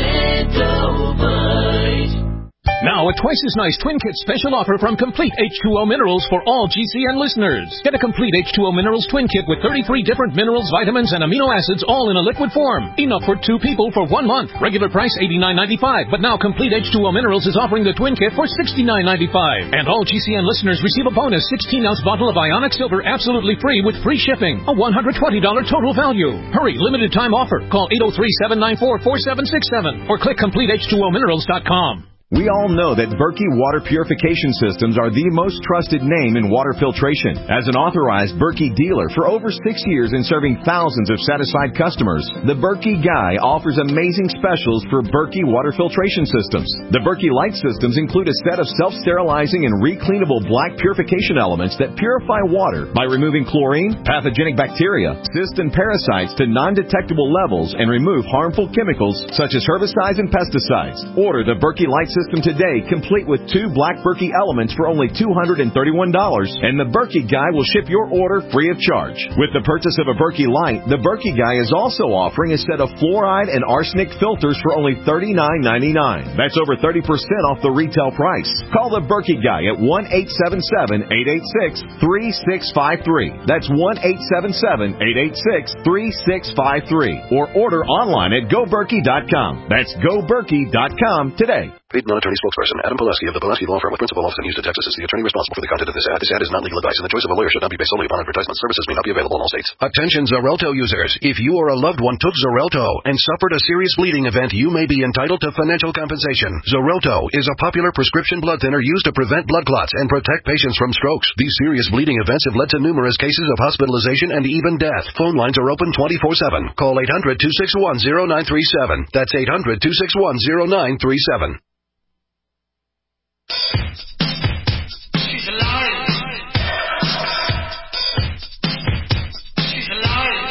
Extendovite. Now, a twice as nice Twin Kit special offer from Complete H two O Minerals for all G C N listeners. Get a Complete H two O Minerals Twin Kit with thirty-three different minerals, vitamins, and amino acids all in a liquid form. Enough for two people for one month. Regular price eighty-nine ninety-five, but now Complete H two O Minerals is offering the Twin Kit for sixty-nine ninety-five. And all G C N listeners receive a bonus sixteen ounce bottle of Ionic Silver absolutely free with free shipping. A one hundred twenty dollars total value. Hurry, limited time offer. Call eight oh three, seven nine four, four seven six seven or click complete h two o minerals dot com. We all know that Berkey Water Purification Systems are the most trusted name in water filtration. As an authorized Berkey dealer for over six years and serving thousands of satisfied customers, the Berkey Guy offers amazing specials for Berkey Water Filtration Systems. The Berkey Light Systems include a set of self-sterilizing and recleanable black purification elements that purify water by removing chlorine, pathogenic bacteria, cysts, and parasites to non-detectable levels and remove harmful chemicals such as herbicides and pesticides. Order the Berkey Light System today, complete with two black Berkey elements for only two hundred thirty-one dollars, and the Berkey Guy will ship your order free of charge. With the purchase of a Berkey Light, the Berkey Guy is also offering a set of fluoride and arsenic filters for only thirty-nine ninety-nine. That's over thirty percent off the retail price. Call the Berkey Guy at one eight seven seven, eight eight six, three six five three. That's one eight seven seven, eight eight six, three six five three. Or order online at go berkey dot com. That's go berkey dot com today. Paid non-attorney spokesperson Adam Pileski of the Pileski Law Firm with principal office in Houston, Texas is the attorney responsible for the content of this ad. This ad is not legal advice, and the choice of a lawyer should not be based solely upon advertisement. Services may not be available in all states. Attention Xarelto users. If you or a loved one took Xarelto and suffered a serious bleeding event, you may be entitled to financial compensation. Xarelto is a popular prescription blood thinner used to prevent blood clots and protect patients from strokes. These serious bleeding events have led to numerous cases of hospitalization and even death. Phone lines are open twenty-four seven. Call eight hundred, two six one, zero nine three seven. That's eight hundred, two six one, zero nine three seven. She's a liar. She's a liar.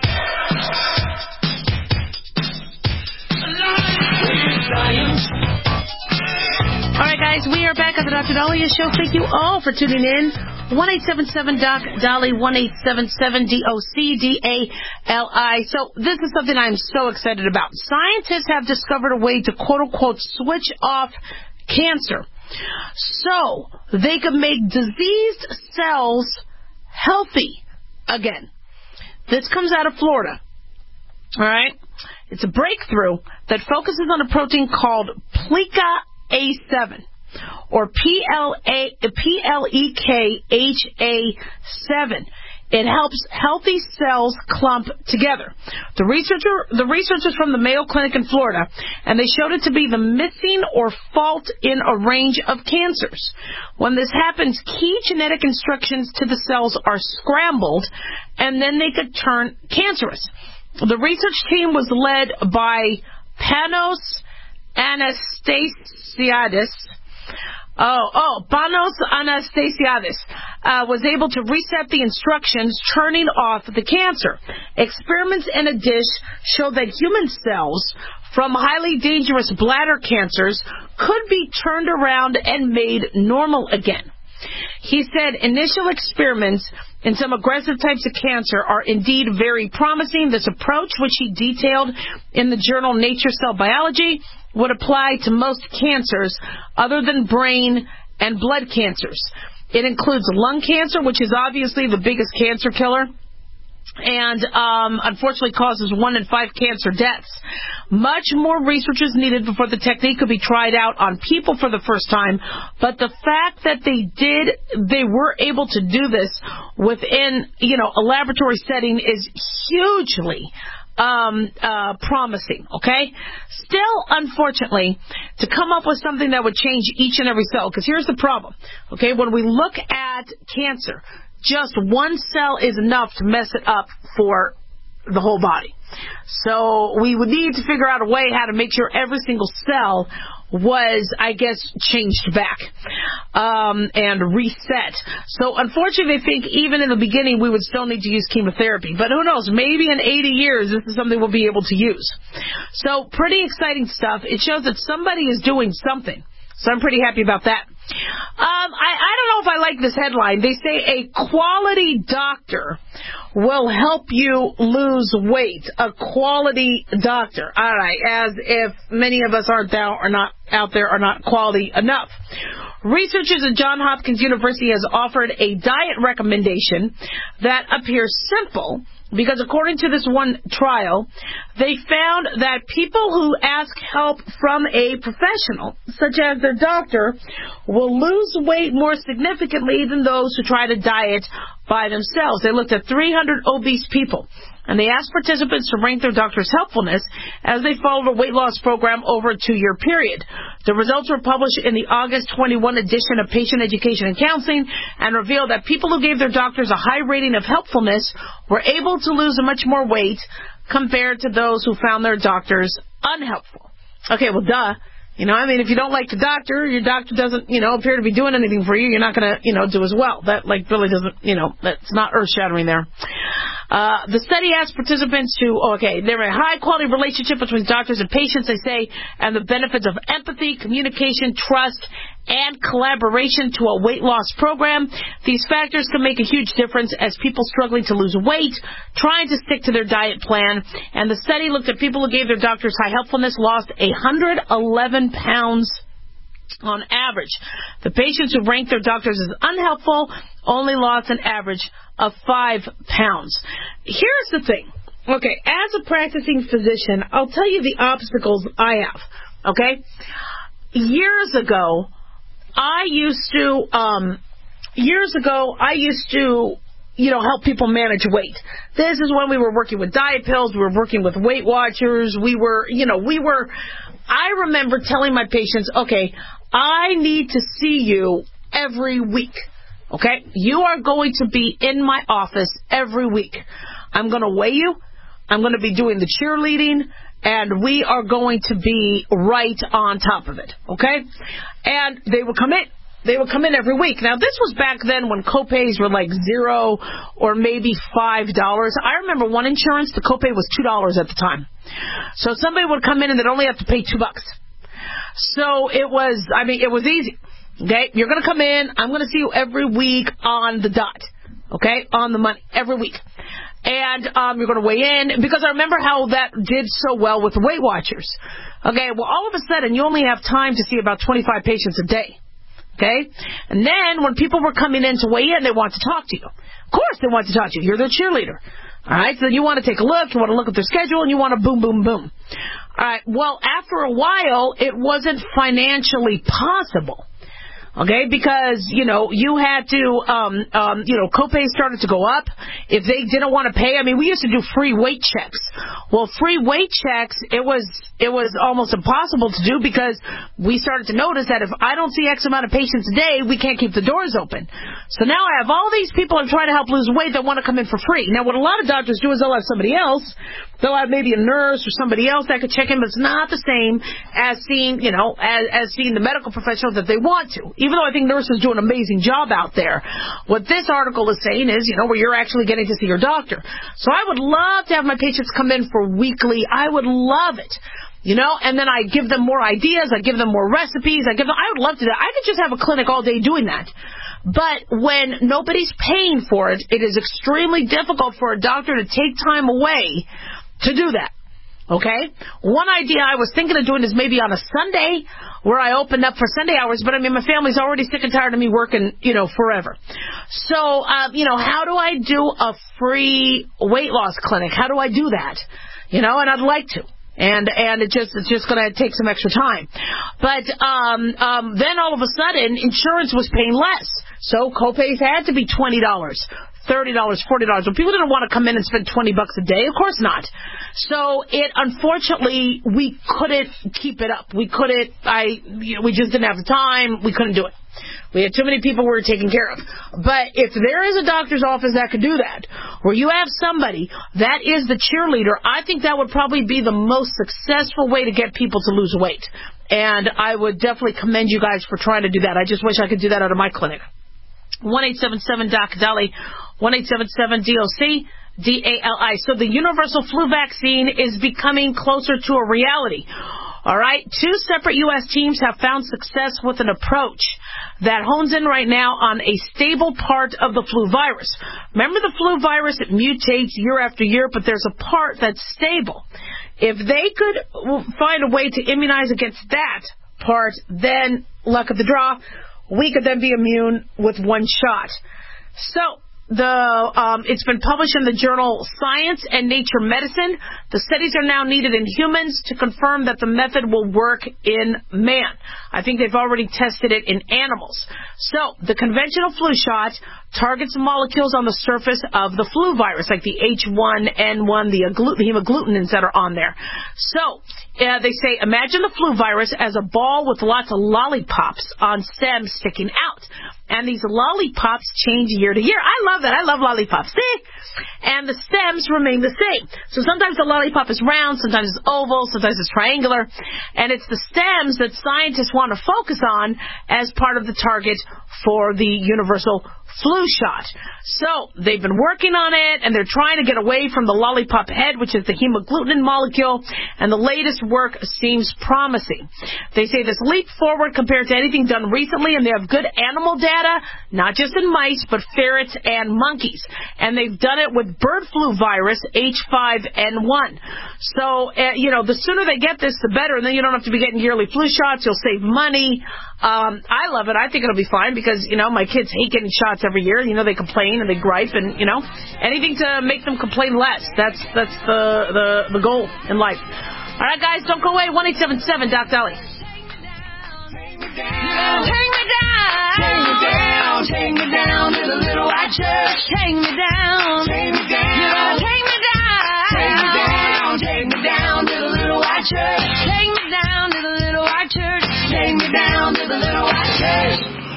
A liar. All right, guys, we are back on the Doctor Dahlia Show. Thank you all for tuning in. one eight seven seven D O C D A L I, one eight seven seven D O C D A L I. So this is something I'm so excited about. Scientists have discovered a way to quote-unquote switch off cancer so they can make diseased cells healthy again. This comes out of Florida. All right? It's a breakthrough that focuses on a protein called P L E K A seven, or P L E K H A seven. It helps healthy cells clump together. The researcher, the researchers from the Mayo Clinic in Florida, and they showed it to be the missing or fault in a range of cancers. When this happens, key genetic instructions to the cells are scrambled, and then they could turn cancerous. The research team was led by Panos Anastasiadis. Oh, oh, Panos Anastasiadis uh, was able to reset the instructions, turning off the cancer. Experiments in a dish show that human cells from highly dangerous bladder cancers could be turned around and made normal again. He said initial experiments in some aggressive types of cancer are indeed very promising. This approach, which he detailed in the journal Nature Cell Biology, would apply to most cancers other than brain and blood cancers. It includes lung cancer, which is obviously the biggest cancer killer, and um, unfortunately causes one in five cancer deaths. Much more research is needed before the technique could be tried out on people for the first time, but the fact that they did, they were able to do this within, you know, a laboratory setting is hugely um uh promising, okay? Still, unfortunately, to come up with something that would change each and every cell, because here's the problem, okay? When we look at cancer, just one cell is enough to mess it up for the whole body. So we would need to figure out a way how to make sure every single cell was, I guess, changed back um, and reset. So unfortunately, I think even in the beginning we would still need to use chemotherapy. But who knows, maybe in eighty years this is something we'll be able to use. So pretty exciting stuff. It shows that somebody is doing something. So I'm pretty happy about that. Um, I, I don't know if I like this headline. They say a quality doctor will help you lose weight. A quality doctor. All right, as if many of us aren't out, or not out there are not quality enough. Researchers at Johns Hopkins University has offered a diet recommendation that appears simple, because according to this one trial, they found that people who ask help from a professional, such as their doctor, will lose weight more significantly than those who try to diet by themselves. They looked at three hundred obese people, and they asked participants to rank their doctor's helpfulness as they followed a weight loss program over a two-year period. The results were published in the August twenty-first edition of Patient Education and Counseling and revealed that people who gave their doctors a high rating of helpfulness were able to lose much more weight compared to those who found their doctors unhelpful. Okay, well, duh. You know, I mean, if you don't like the doctor, your doctor doesn't, you know, appear to be doing anything for you, you're not going to, you know, do as well. That, like, really doesn't, you know, that's not earth-shattering there. Uh, the study asked participants to, oh, okay, there are a high-quality relationship between doctors and patients, they say, and the benefits of empathy, communication, trust, and collaboration to a weight loss program. These factors can make a huge difference as people struggling to lose weight, trying to stick to their diet plan. And the study looked at people who gave their doctors high helpfulness lost one hundred eleven pounds on average. The patients who ranked their doctors as unhelpful only lost an average of five pounds. Here's the thing. Okay, as a practicing physician, I'll tell you the obstacles I have. Okay? Years ago, I used to, um, years ago, I used to, you know, help people manage weight. This is when we were working with diet pills, we were working with Weight Watchers, we were, you know, we were, I remember telling my patients, okay, I need to see you every week. Okay? You are going to be in my office every week. I'm going to weigh you. I'm going to be doing the cheerleading. And we are going to be right on top of it. Okay? And they would come in. They would come in every week. Now, this was back then when copays were like zero or maybe five dollars. I remember one insurance, the copay was two dollars at the time. So somebody would come in and they'd only have to pay two bucks. So it was, I mean, it was easy. Okay? You're going to come in. I'm going to see you every week on the dot. Okay? On the money. Every week. And um, you're going to weigh in. Because I remember how that did so well with Weight Watchers. Okay? Well, all of a sudden, you only have time to see about twenty-five patients a day. Okay? And then when people were coming in to weigh in, they want to talk to you. Of course they want to talk to you. You're their cheerleader. All right? So you want to take a look. You want to look at their schedule, and you want to boom, boom, boom. All right. Well, after a while, it wasn't financially possible. Okay, because, you know, you had to, um, um, you know, copays started to go up. If they didn't want to pay, I mean, we used to do free weight checks. Well, free weight checks, it was, it was almost impossible to do because we started to notice that if I don't see X amount of patients a day, we can't keep the doors open. So now I have all these people I'm trying to help lose weight that want to come in for free. Now, what a lot of doctors do is they'll have somebody else. They'll have maybe a nurse or somebody else that could check in, but it's not the same as seeing, you know, as, as seeing the medical professional that they want to. Even though I think nurses do an amazing job out there. What this article is saying is, you know, where you're actually getting to see your doctor. So I would love to have my patients come in for weekly. I would love it. You know, and then I give them more ideas. I give them more recipes. I give them, I would love to do that. I could just have a clinic all day doing that. But when nobody's paying for it, it is extremely difficult for a doctor to take time away to do that. Okay? One idea I was thinking of doing is maybe on a Sunday where I opened up for Sunday hours, but I mean, my family's already sick and tired of me working, you know, forever. So, uh, you know, how do I do a free weight loss clinic? How do I do that? You know, and I'd like to. And and it just it's just going to take some extra time. But um, um, then all of a sudden, insurance was paying less. So copays had to be twenty dollars. thirty dollars, forty dollars. Well, people didn't want to come in and spend twenty bucks a day. Of course not. So it, unfortunately, we couldn't keep it up. We couldn't, I, you know, we just didn't have the time. We couldn't do it. We had too many people we were taking care of. But if there is a doctor's office that could do that, where you have somebody that is the cheerleader, I think that would probably be the most successful way to get people to lose weight. And I would definitely commend you guys for trying to do that. I just wish I could do that out of my clinic. one eight seven seven D O C D A L I, one eight seven seven D O C D A L I. So the universal flu vaccine is becoming closer to a reality. All right, two separate U S teams have found success with an approach that hones in right now on a stable part of the flu virus. Remember the flu virus, it mutates year after year, but there's a part that's stable. If they could find a way to immunize against that part, then luck of the draw, we could then be immune with one shot. So, The um, it's been published in the journal Science and Nature Medicine. The studies are now needed in humans to confirm that the method will work in man. I think they've already tested it in animals. So the conventional flu shot targets molecules on the surface of the flu virus, like the H one N one, the, agglut- the hemagglutinins that are on there. So uh, they say, imagine the flu virus as a ball with lots of lollipops on stems sticking out. And these lollipops change year to year. I love that. I love lollipops. See? And the stems remain the same. So sometimes the lollipop is round, sometimes it's oval, sometimes it's triangular. And it's the stems that scientists want to focus on as part of the target for the universal flu shot. So they've been working on it, and they're trying to get away from the lollipop head, which is the hemagglutinin molecule, and the latest work seems promising. They say this leap forward compared to anything done recently, and they have good animal data, not just in mice, but ferrets and monkeys. And they've done it with bird flu virus, H five N one. So, uh, you know, the sooner they get this, the better, and then you don't have to be getting yearly flu shots. You'll save money. Um, I love it. I think it'll be fine because, you know, my kids hate getting shots every year. You know, they complain and they gripe and, you know, anything to make them complain less. That's that's the, the, the goal in life. All right, guys, don't go away. one eight seven seven D O C D A L I. Take me down, take me down, take me down to the little white church. Take me down, take me down, you know, take me down, take me down, take me down to the little white church. Take me down to the little white church. Take me down to the little white church.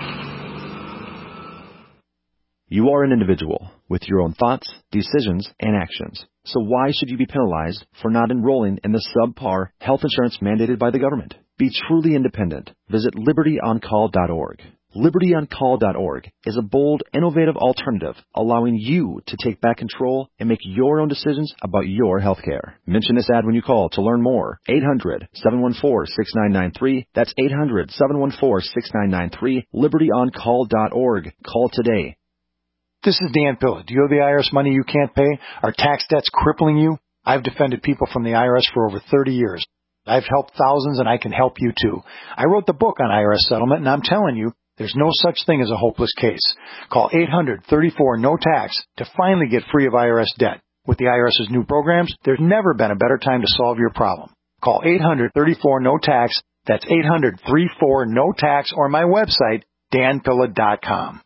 You are an individual with your own thoughts, decisions, and actions. So why should you be penalized for not enrolling in the subpar health insurance mandated by the government? Be truly independent. Visit liberty on call dot org. Liberty On Call dot org is a bold, innovative alternative allowing you to take back control and make your own decisions about your health care. Mention this ad when you call to learn more. eight hundred, seven one four, six nine nine three. That's eight hundred, seven one four, six nine nine three. Liberty On Call dot org. Call today. This is Dan Pilla. Do you owe the I R S money you can't pay? Are tax debts crippling you? I've defended people from the I R S for over thirty years. I've helped thousands, and I can help you too. I wrote the book on I R S settlement, and I'm telling you, there's no such thing as a hopeless case. Call eight hundred, thirty-four, no tax to finally get free of I R S debt. With the IRS's new programs, there's never been a better time to solve your problem. Call eight hundred, thirty-four, no tax. That's eight hundred, thirty-four, no tax, or my website, dan pilla dot com.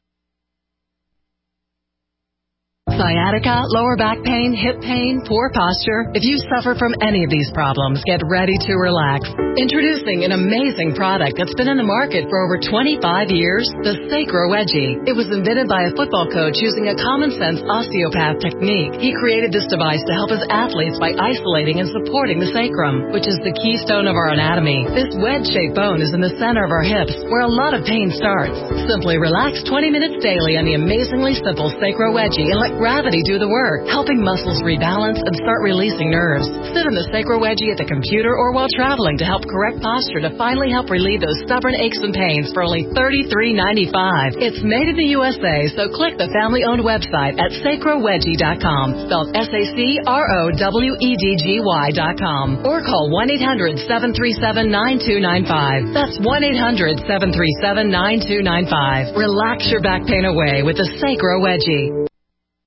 Sciatica, lower back pain, hip pain, poor posture. If you suffer from any of these problems, get ready to relax. Introducing an amazing product that's been in the market for over twenty-five years, the Sacro Wedgie. It was invented by a football coach using a common-sense osteopath technique. He created this device to help his athletes by isolating and supporting the sacrum, which is the keystone of our anatomy. This wedge-shaped bone is in the center of our hips, where a lot of pain starts. Simply relax twenty minutes daily on the amazingly simple Sacro Wedgie and let gravity do the work, helping muscles rebalance and start releasing nerves. Sit in the Sacro Wedgie at the computer or while traveling to help correct posture to finally help relieve those stubborn aches and pains for only thirty-three ninety-five. It's made in the U S A, so click the family-owned website at sacro wedgie dot com, spelled S A C R O W E D G Y dot com, or call one eight hundred, seven three seven, nine two nine five. That's one eight hundred, seven three seven, nine two nine five. Relax your back pain away with the Sacro Wedgie.